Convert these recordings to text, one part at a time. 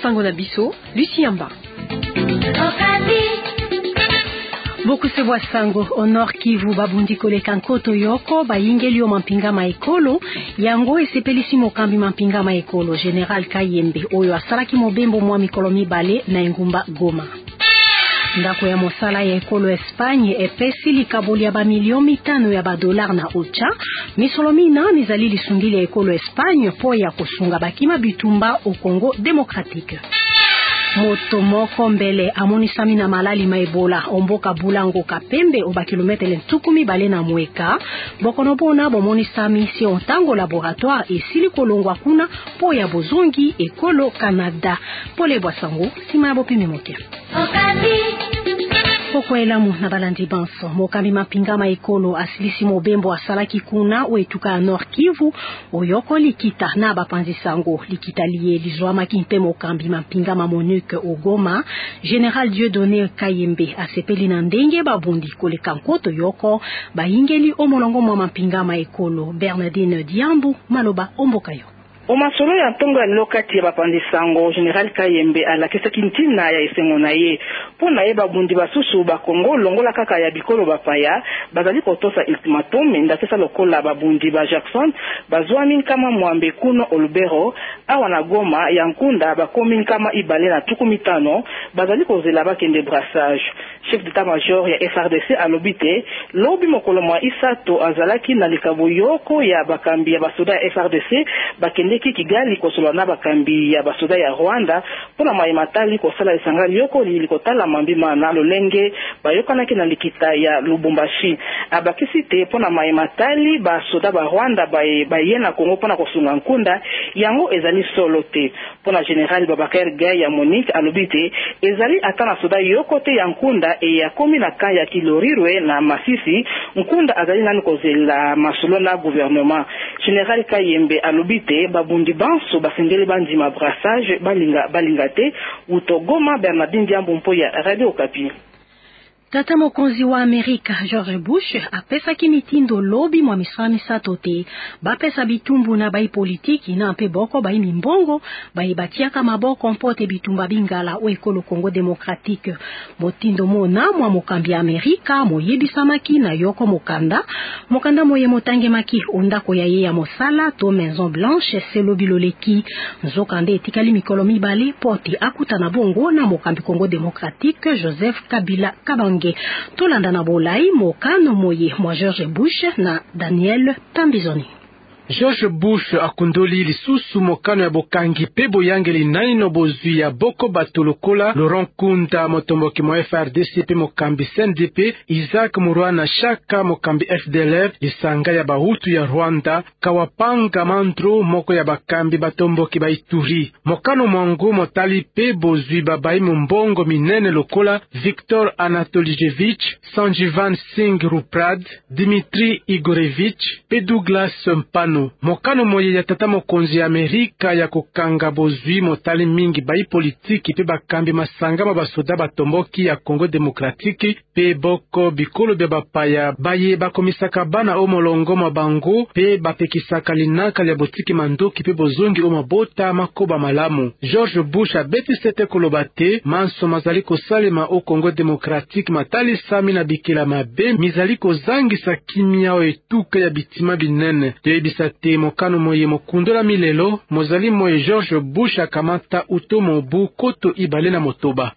sango na biso, Luciamba. Bokuse bwa sango Honor Kivu babundi koleka nkoto yoko bayingeli o mampinga maekolo yango esepelisi mokambi mampinga maekolo General Kayembe oyo asalaki mobembo mwa mikolo mibale na engumba Goma. Ndako ya mosala ya ekolo Espagne epesi likaboli ya bamilio 5 ya badolar na OCHA misolo mina nizali lisungili ya ekolo Espagne po ya kosunga bakima bitumba o Congo Démocratique. Moto moko mbele amonisami na malali maebola omboka bulango kapembe oba kilometre ntukumi bale na mweka bokono bona bomonisami si ontango laboratoire esili kolongwa kuna po ya bozongi ekolo Canada pole bwasango sima bopimi moke Poko elamu na balandi banso mokambi mapinga maekolo asilisi mobembo asalaki kuna wetuka Nord Kivu oyoko likita na bapanzi sango likita liye lizwama kimpe mokambi mapinga Monique Ogoma General Dieudonné Kayembe asepeli na ndenge babundi koleka nkoto yoko bayingeli omolongo mwa mapinga maekolo Bernardine Diambu maloba ombokayo Omasolo ya ntongo ya lokati ya bapandi sango General Kayembe alakisaki ntina ya esengo na ye pona ye babundi basusu ba Kongo longola kaka ya bikolo bapaya bazali kotosa ultimatum ndasesa lokola babundi ba Jackson bazwami nkama mwambe kuno Olubero awa na Goma ya nkunda bakomi nkama ibale na 15 bazali kozela bakende brassage. Chef d'état-major ya FRDC alobite lobi mokolo mwa isato azalaki na likabo yoko ya bakambi ya basoda ya FRDC bakende Kigali kosola na bakambi ya basoda ya Rwanda pona maimatali kosala esanga yoko likotala mambima na lolenge bayokanaki na likita ya Lubumbashi abakisi te pona maimatali basoda ba Rwanda baye na Kongo pona kosunga nkunda yango ezali solo te pona General Babakar Gaye ya Monique alobite ezali atana soda yoko te ya nkunda e ya komi na kaya Kilorirwe na Masisi nkunda azali nani kozela masolo na gouvernement. General Kayembe alobite bundi banso basengeli bandima brassage balinga te utogoma Bernardine Diambu mpo ya Radio Okapi. Tata mokonzi wa Amerika George Bush apesa kimitindo lobi mwa misami satote bapesa bitumbu na bai politiki na mpe boko bai mimbongo bai batiaka maboko mpote bitumba bingala o ekolo Congo Démocratique motindo mona mwa mokambi Amerika moyebisamaki na yoko mokanda moye motange maki ondako ya ye ya mosala to Maison Blanche selobi loleki nzokande etikali mikolo mibale poti akuta na bongo na mokambi Congo Démocratique Joseph Kabila Kabange tolanda na bolai mokano moye mwa George Bush na Daniel Tambizoni. George Bush akundoli lisusu mokano ya bokangi pe boyangeli nani no bozwi ya boko batolokola Laurent Nkunda motomboki mo FRDC pe mokambi CNDP Isaac Murwana Shaka mokambi FDLR lisanga ya bahutu ya Rwanda Kawapanga Mandro moko ya bakambi batomboki ba Ituri mokano mwangu motali pe bozwi babai mbongo minene lokola Victor Anatolijevich Sanjivan Singh Ruprad Dimitri Igorevich pe Douglas Mpano mokano moye ya tata mokonzi ya Amerika ya kokanga bozwi motali mingi bai politiki pe bakambi masanga mabasoda batomboki ya Congo Démocratique pe boko bikolo bya bapaya baye bakomisaka bana o molongo mabango pe bapekisaka linaka ya botiki mandoki pe bozongi o mabota makoba malamu. George Bush abeti sete kolobate manso mazali kosalema o Congo Démocratique matali sami na bikela mabe mizali kozangisa kimia o etuka ya bitima binene te mokano moye mokundola milelo mozali moye George Bush akamata uto mobu koto ibale na motoba.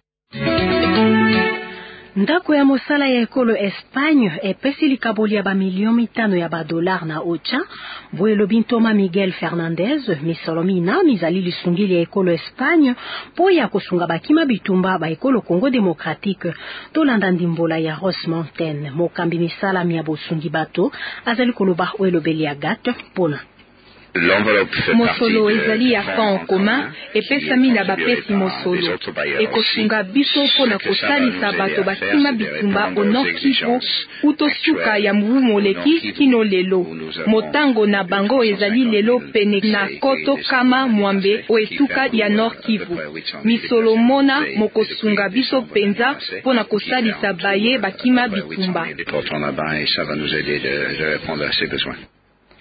Ndako ya mosala ya ekolo Espagne epesi likaboli ya bamilio 5 ya badolar na OCHA boelo bintoma Miguel Fernandez misolomina mizali lisungili ya ekolo Espagne po ya kosunga bakima bitumba ba ekolo Congo Démocratique tolanda ndimbola ya Ross Mountain mokambi misala ya bosungi bato azali koloba oelobeli ya gato pona mosolo ezali ya fond commun epesami na bapesi mosolo ekosunga biso mpona kosalisa bato bakima bitumba o Nord Kivu utosuka ya mubu moleki kino lelo motango na bango ezali lelo pene na koto kama mwambe o etuka ya Nord Kivu misolo mona mokosunga biso penza mpona kosalisa baye bakima bitumba.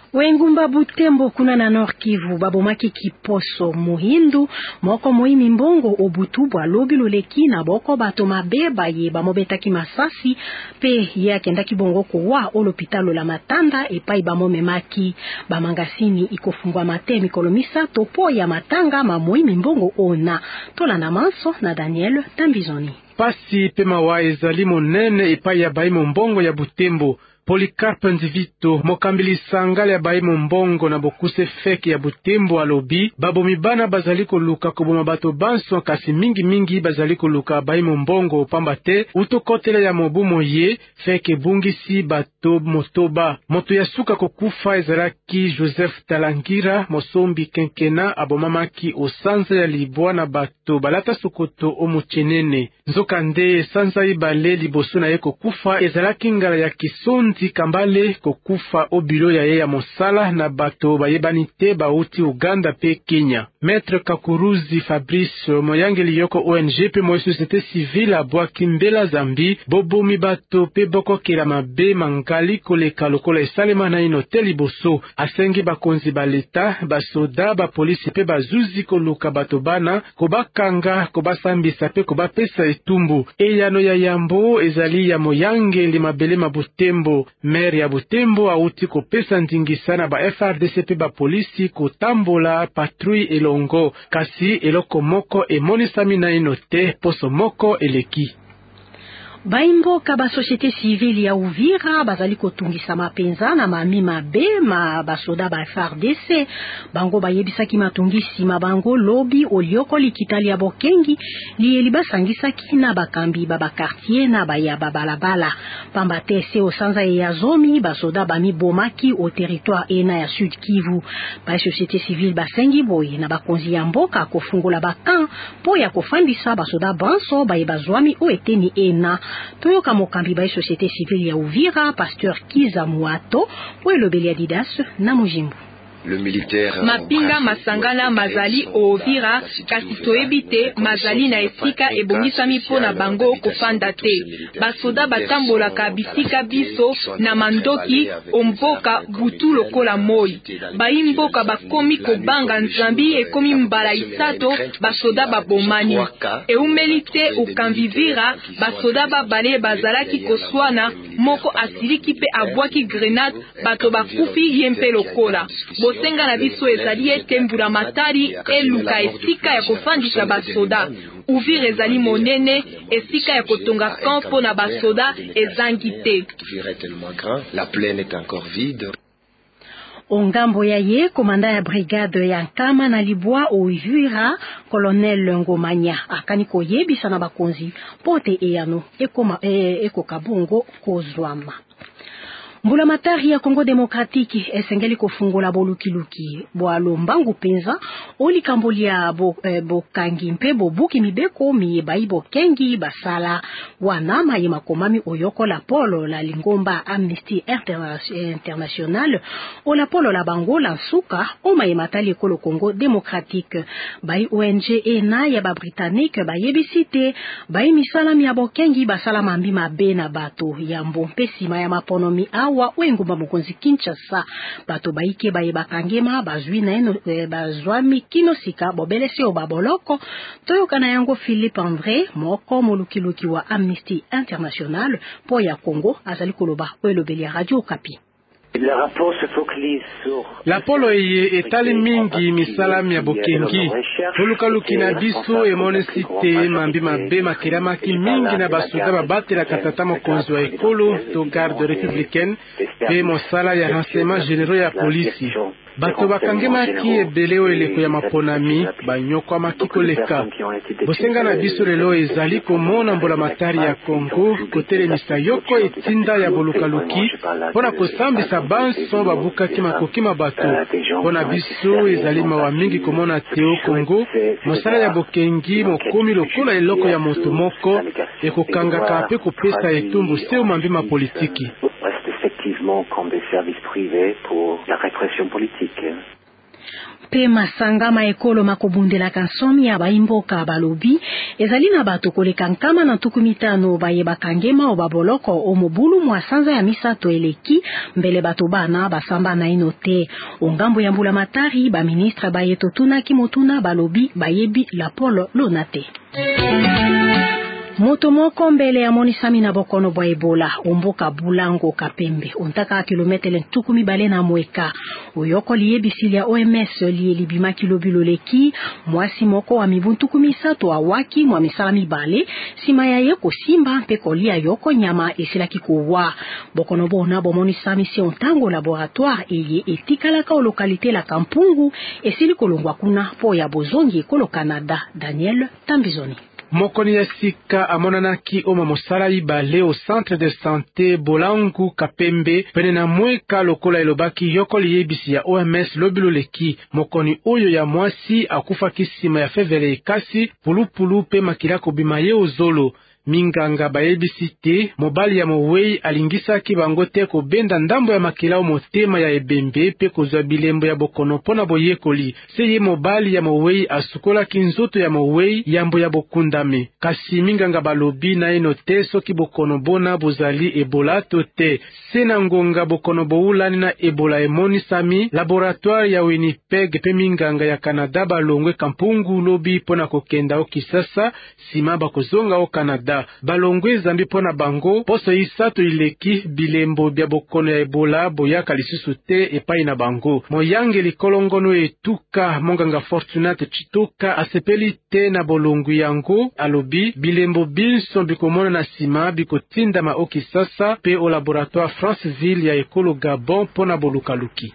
Wengumba Butembo kuna na Nord Kivu babomaki kiposo muhindu moko moimi mbongo obutu bwa lobi loleki na boko bato mabeba ye bamobetaki masasi pe ye akendaki bongo kowa olopitalo la Matanda epai bamomemaki bamangasini ikofungwa mate mikolo misato po ya matanga mamoimi mbongo ona tolanda manso na Daniel Tambizoni. Pasi pema wa ezali monene epai ya baimo mbongo ya Butembo. Policarpe Nzivito mokambili sangale ya baimo mbongo na bokuse feke ya Butembo alobi babomi bana bazali koluka koboma bato banso kasi mingi bazali koluka baimo mbongo pamba te utokotela ya mobumo ye feke bungisi bato motoba moto ya suka kokufa ezalaki Joseph Talangira mosombi kenkena abomamaki osanza ya libwa na bato balata sokoto omuchenene nzoka nde sanza ibale liboso na ye kokufa ezalaki ngala ya Kisondi Kambale kokufa obilo ya ye ya mosala na bato bayebani te bauti Uganda pe Kenya. Maître Kakuruzi Fabrice moyangeli yoko ONG pe mo société civile abwaki mbela zambi bobomi bato pe bokokela mabe mangali koleka lokola esalema na inote liboso asengi bakonzi baleta basoda bapolisi pe bazuzi koluka bato bana kobakanga kobasambisa pe kobapesa etumbu eyano ya yambo ezali ya moyangeli mabele Butembo. Maire ya Butembo auti kopesa ndingisa na ba FRDC pe ba polisi kotambola patrouille elongo kasi eloko moko emonisami na inote poso moko eleki. Baimbo kaba société civile ya Uvira bazali kotungisa mapenza na mami mabe ma basoda ba FARDC bango bayebisaki matungisi mabango lobi olioko likitali ya Bokengi lieli basangisaki na bakambi baba quartier na bayaba balabala pamba tese osanza ya zomi basoda bami bomaki au territoire ena ya Sud Kivu ba société civile basengi boye na bakonzi ya mboka kofungola bakan po ya kofandisa basoda banso bayebazwami o eteni ena toyoka mokambi ba société civile ya Uvira Pasteur Kiza Muato po elobeli Adidas na Mujimbu. Mapinga masangala mazali Uvira kasi toebite mazali na esika ebongisami po na bango kofanda te basoda batambolaka bisika biso na mandoki omboka butu lokola moi baimboka bakomi kobanga nzambi ekomi mbala isato basoda babomani eumeli te ukamvivira basoda babale bazalaki koswana moko asiliki pe abwaki grenade bato bakufi yempe lokola bosenga na biso ezali ete mbula matari eluka esika ya kofandisa basoda Uvira ezali monene esika ya kotonga kampo na basoda ezangi te. La plaine est encore vide. Ongambo ya ye komanda ya brigade ya Nkama na Libwa Uvira Colonel Ngomanya akani koyebisa na bakonzi pote eyano ekokabungo kozwama. Mbula matari ya Kongo Demokratiki esengeli kofungola bolukiluki bwalo mbangu penza oli kambolia bokangi mpe bobuki mibeko miyebai bokengi basala wana maye makomami oyoko la polo la lingomba Amnesty International o la polo la bango la suka o maye matali ekolo Kongo Demokratike bai ONG ena ya ba Britannique bayebisite bai misalami ya bokengi basala mambi mabe na bato ya mbompe sima ya maponomi awa wengumba mokonzi Kinshasa bato baike baye bakangema bazwi na eno bazwami kinosika bobelesi obaboloko toyoka na yango Philippe André moko molukiluki wa Amnesty International po ya Congo azali koloba elobeli ya Radio Okapi. La polo eye etali mingi misalami ya bokengi tolukaluki na biso emonesite mambi mabe makelamaki mingi na basoda babatela katata mokonzi wa ekolo to garde républicaine pe mosala ya renseignement généraux ya polisi bato bakangemaki ebele o eleko ya maponami banyokwamaki koleka bosenga na biso lelo ezali komona mbola matari ya Kongo kotelemisa yoko etinda ya bolukaluki pona kosambisa banso babukaki makoki mabato pona biso ezali mawa mingi komona teo Kongo mosala ya bokengi mokomi lokola eloko ya moto moko ekokangaka pe kopesa etumbu seo mambi ma politiki comme des services privés pour la répression politique. pe masanga maekolo makobundela kansomi ya baimboka balobi ezali na bato koleka nkama na tuku mitano bayebaka ngema o baboloko o mobulu mwa sanza ya misato eleki mbele bato bana basamba na ino te. Ongambo ya mbula matari ba ministre bayeto tunaki motuna balobi bayebi la polo lona te. Moto moko mbele ya monisami na bokono bwa Ebola omboka Bulango Kapembe ontaka kilometele ntukumi bale na mweka oyoko liyebisili ya OMS liyelibima kilobilo leki mwasi moko wa mibuntu kumisato awaki mwa misala mibale sima ya yeko simba mpe kolia yoko nyama esilaki kuwa bokono bona bomonisami si ontango laboratoire eye etikalaka o lokalite la Kampungu esili kolongwa kuna po ya bozongi kolo Canada. Daniel Tambizoni. Mokoni ya sika amonanaki oma mosala ibale au centre de santé Bulango Kapembe pene na mweka lokola elobaki yoko liyebisi ya OMS lobilo leki mokoni oyo ya mwasi akufa kisima ya fevele ekasi pulupulu pe makila kobima ye ozolo. Minganga bayebisi te mobali ya mowei alingisaki bango te kobenda ndambo ya makila motema ya ebembe pe kozwa bilembo ya bokono pona boyekoli. Seye mobali ya mowei asukolaki nzoto ya mowei yambo ya bokundame. Kasi minganga balobi na eno te soki bokono bona bozali Ebola to te. Sena ngonga bokono boulani na Ebola emonisami laboratoire ya Winnipeg pe minganga ya Canada balongwe Kampungu lobi pona kokenda o Kisasa sima bakozonga o Canada. Balongwe zambi pona bango poso isato ileki bilembo bya bokono ya Ebola boyaka lisusu te epai na bango. Moyange likolongono etuka monganga Fortunate Chituka asepeli te na bolongu yango alobi bilembo binso bikomona na sima bikotinda ma Okisasa pe o laboratoire Franceville ya ekolo Gabon pona bolukaluki.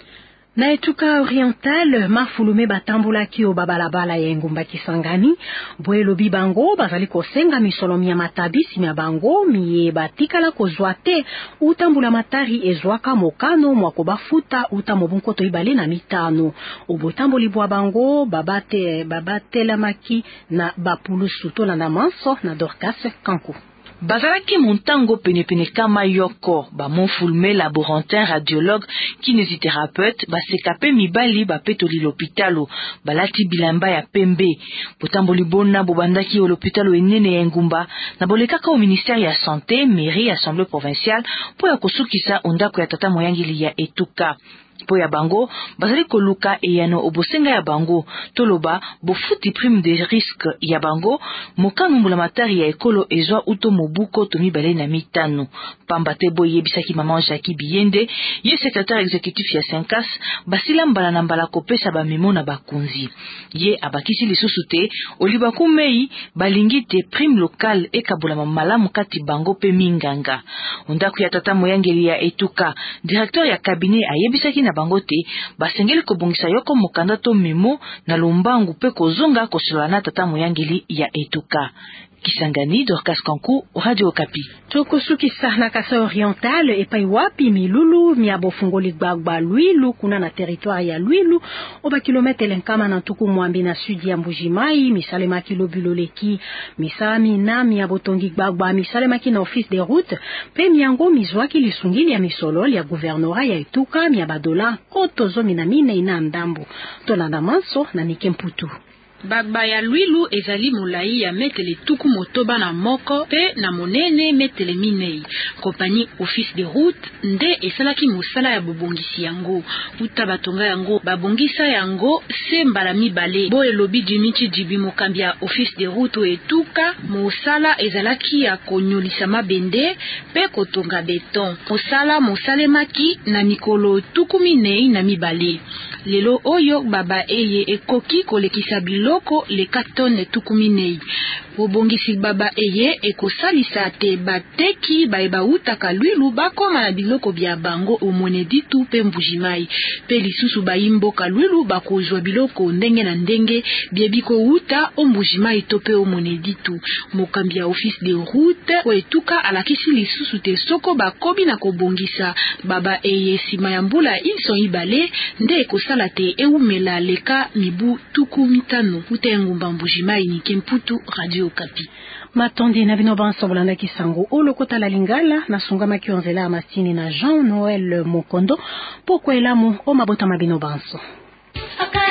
Na etuka oriental mafulume batambola ki o babalabala ya engumba Kisangani bwelo bibango bazali kosenga misolomi ya matabisi mya bango miye batikala kozwa te utambula matari ezwaka mokano mwako bafuta utamobunkoto ibale na mitano obotamboli bwa bango babatela maki na bapulusu to na manso na Dorcas Kanku. Bazalaki montango penepene kama yoko ba monfulme laborantin radiologue kinésithérapeute basekape mibali bapetoli l'hôpitalo balati bilamba ya pembe potamboli bona bobandaki au l'hôpitalo enene ya ngumba na bolekaka au ministère ya santé mairie assemblée provinciale po ya kosukisa ondako ya tata moyangili ya etuka po ya bango bazali koluka eyano obosenga ya bango toloba bofuti prime de risque ya bango mokano mbula matari ya ekolo ezwa uto mobuko to mibale na mitano pamba te boye bisaki maman Jackie Biyende ye secrétaire exécutif ya Senkas basila mbala na mbala kopesa ba memo na bakunzi ye abakisi lisusu te oliba kumei balingi te prime locale ekabula malamu kati bango pe minganga ondako ya tata moyangeli ya etuka directeur ya cabinet ayebisaki na bango te basengeli kobongisa yoko mokanda to memo na lombangu pe kozonga kosolana tata moyangeli ya etuka. Kisangani, Dorcas Kanku, Radio Okapi. Tokosukisa na Kasa Oriental epai wapi milulu miabo fungoli gbagba Lwilu kuna na territoire ya Lwilu oba kilometele nkama na tuku mwambi na sudi ya Mbujimai misale maki lobiloleki misami na miabo tongi gbagba misale maki na office des routes pe miango mizwaki lisungili ya misolol ya gouvernorat ya etuka miabadola kotozo minamine ina ndambo tolanda manso na Nikemputu. Bagba ya Lwilu ezali mulai ya metele tuku motoba na moko pe na monene metele minei. Kompani office de route nde esalaki musala ya bobongisi yango. Uta batonga yango babongisa yango se mbala mibale. Bo elobi Jimichi Jibi mokambia office de route etuka musala ezalaki ya konyolisa mabende pe kotonga beton. Musala mosalemaki na mikolo tuku minei na mibale. Lelo oyo baba eye ekoki kolekisa biloko le katone tukuminei. Obongisi baba eye ekosalisa te bateki baeba utaka Lwilu bakoma na biloko bya bango omwene ditu pe Mbujimai. Pe lisusu baimboka Lwilu bakozwa biloko ndenge na ndenge biebiko uta o Mbujimai to pe omwene ditu. Mokambi ya office de route o etuka alakisi lisusu te soko bakobi na kobongisa baba eye sima ya mbula ilson ibale nde ekosala te eumela leka mibu tuku mitano ute ngumba Mbujimai Nikemputu Radio Okapi. Matondi na bino banso bolanda kisango olokota la lingala na sungama kionzela amasini na Jean Noël Mokondo poko elamu o mabota mabino banso.